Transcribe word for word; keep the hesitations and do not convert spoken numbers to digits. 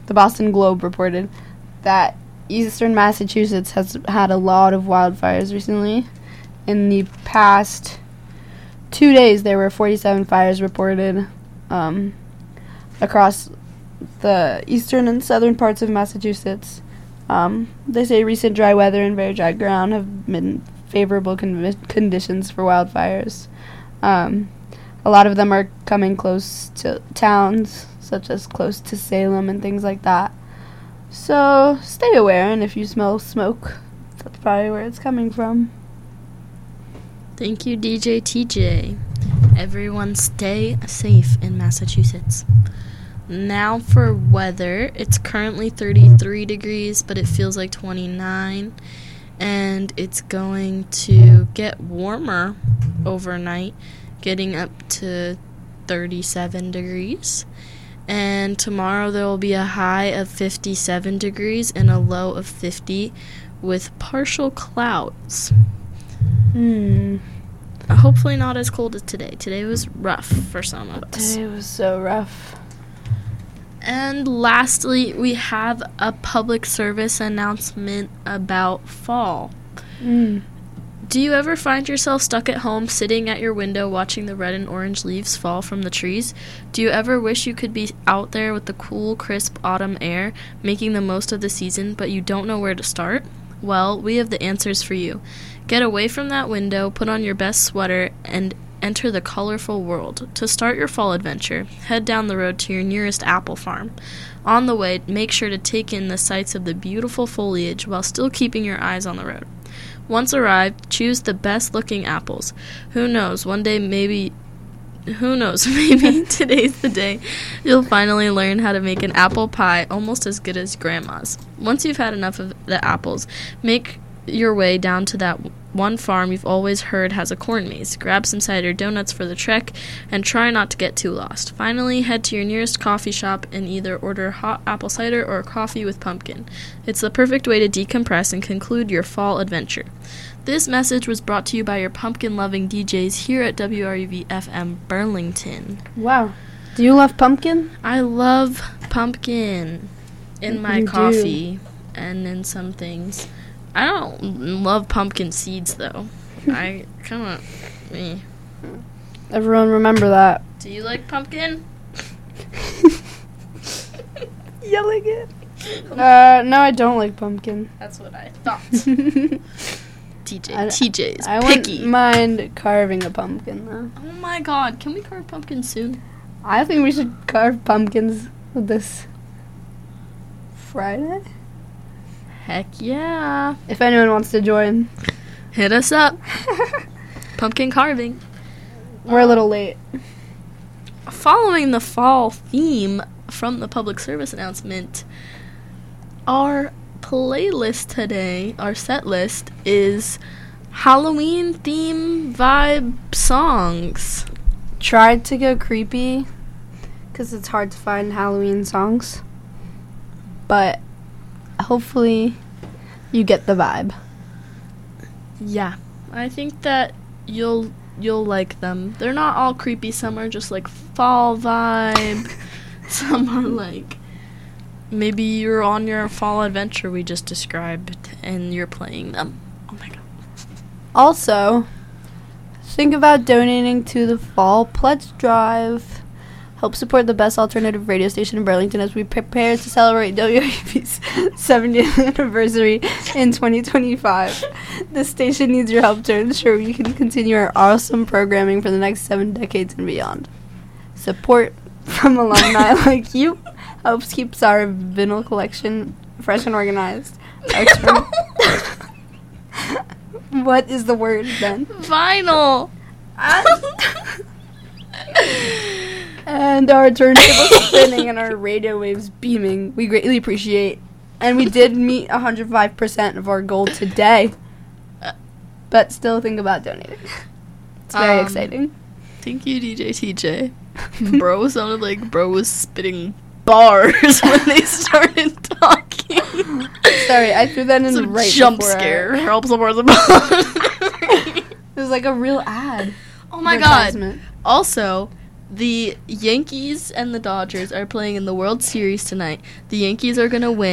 the Boston Globe reported that eastern Massachusetts has had a lot of wildfires recently. In the past two days, there were forty-seven fires reported um, across the eastern and southern parts of Massachusetts. Um, they say recent dry weather and very dry ground have been favorable con- conditions for wildfires. Um, a lot of them are coming close to towns, such as close to Salem and things like that. So stay aware, and if you smell smoke, that's probably where it's coming from. Thank you, D J T J. Everyone stay safe in Massachusetts. Now for weather. It's currently thirty-three degrees, but it feels like twenty-nine. And it's going to get warmer overnight, getting up to thirty-seven degrees. And tomorrow there will be a high of fifty-seven degrees and a low of fifty with partial clouds. Hmm. Hopefully not as cold as today. Today was rough for some of us. Today was so rough. And lastly, we have a public service announcement about fall. Mm. Do you ever find yourself stuck at home sitting at your window watching the red and orange leaves fall from the trees? Do you ever wish you could be out there with the cool, crisp autumn air, making the most of the season, but you don't know where to start? Well, we have the answers for you. Get away from that window, put on your best sweater, and enter the colorful world. To start your fall adventure, head down the road to your nearest apple farm. On the way, make sure to take in the sights of the beautiful foliage while still keeping your eyes on the road. Once arrived, choose the best-looking apples. Who knows, one day maybe... Who knows, maybe today's the day you'll finally learn how to make an apple pie almost as good as Grandma's. Once you've had enough of the apples, make your way down to that one farm you've always heard has a corn maze. Grab some cider donuts for the trek, and try not to get too lost. Finally, head to your nearest coffee shop and either order hot apple cider or coffee with pumpkin. It's the perfect way to decompress and conclude your fall adventure. This message was brought to you by your pumpkin-loving D Js here at W R U V F M Burlington. Wow. Do you love pumpkin? I love pumpkin in my You coffee do. and in some things. I don't love pumpkin seeds, though. I kind of... Eh. Everyone remember that. Do you like pumpkin? Yelling it. Uh, no, I don't like pumpkin. That's what I thought. T J, I- T J's I picky. wouldn't mind carving a pumpkin, though. Oh my god, can we carve pumpkin soon? I think we should carve pumpkins this Friday. Heck yeah. If anyone wants to join. Hit us up. Pumpkin carving. We're a little late. Following the fall theme from the public service announcement, our playlist today, our set list, is Halloween theme vibe songs. Tried to go creepy, because it's hard to find Halloween songs. But hopefully you get the vibe. Yeah, I think that you'll you'll like them. They're not all creepy. Some are just like fall vibe. Some are like maybe you're on your fall adventure we just described and you're playing them. Oh my god. Also, think about donating to the Fall Pledge Drive. Help support the best alternative radio station in Burlington as we prepare to celebrate W R U V's seventieth anniversary in twenty twenty-five. This station needs your help to ensure we can continue our awesome programming for the next seven decades and beyond. Support from alumni like you helps keeps our vinyl collection fresh and organized. Our term- What is the word then? Vinyl. And our turntables spinning and our radio waves beaming. We greatly appreciate. And we did meet one hundred five percent of our goal today. But still think about donating. It's very Um, exciting. Thank you, D J T J. Bro sounded like bro was spitting bars when they started talking. Sorry, I threw that in It's a right jump before I- scare. Help support the It was like a real ad. Oh my god. Advertisement. Also, The Yankees and the Dodgers are playing in the World Series tonight. The Yankees are going to win.